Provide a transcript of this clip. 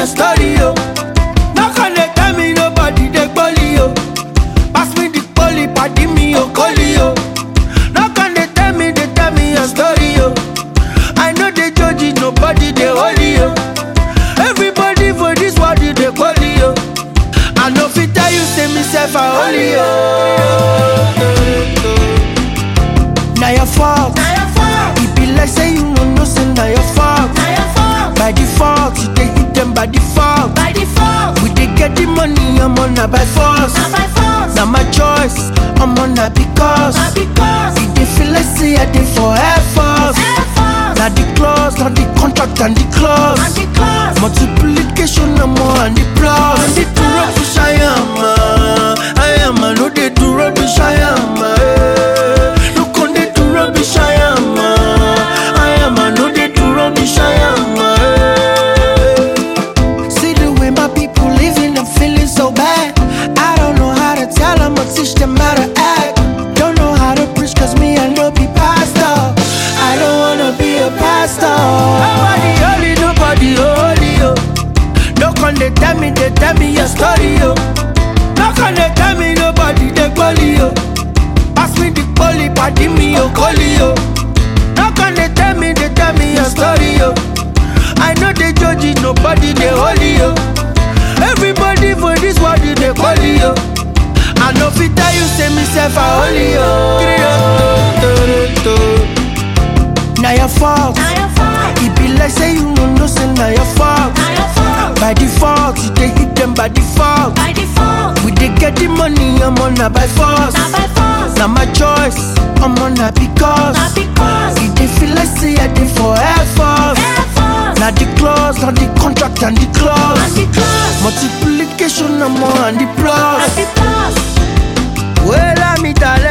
your story, yo. No can they tell me nobody they bully, yo. Pass me the poly, pardon me, yo, collie, yo. No can they tell me your story, yo. I know they judge it, nobody they holy, yo. Everybody for this world they bully, yo. I know fit tell you say myself I holy, yo. Now your fault. It be like say you no say now your fault. By default, you dey hit them by default. We dey get the money, I'm on a by force. Now my choice, I'm on a because. It dey feel like say I dey for Air Force. Now the clause, not the contract and the clause. Multiplication, I'm on the plus. I need to rubbish, I am, no they do rubbish, I am. Look on they do rubbish, I am, no they do rubbish, I am. See the way my people living, I'm feeling so bad. I don't know how to tell them or teach them how to act. Don't know how to preach cause me I know be pastor. I don't wanna be a pastor. Nobody holy, yo. No can they tell me your story, yo. No can they tell me nobody they bully, yo. Pass me the poly, pardon me, yo, collie, yo. No can they tell me your story, yo. I know they judge it, nobody they holy, yo. Everybody for this world they bully, yo. I know fit tell you say myself I holy, yo. Now your fault. It be like say you no say now your fault. By default, you dey hit them by default. We dey get the money, I'm on a by force. Now my choice, I'm on a because. It dey feel like say I dey for Air Force. Now the clause, not the contract and the clause. Multiplication, I'm on the plus. Well, I'm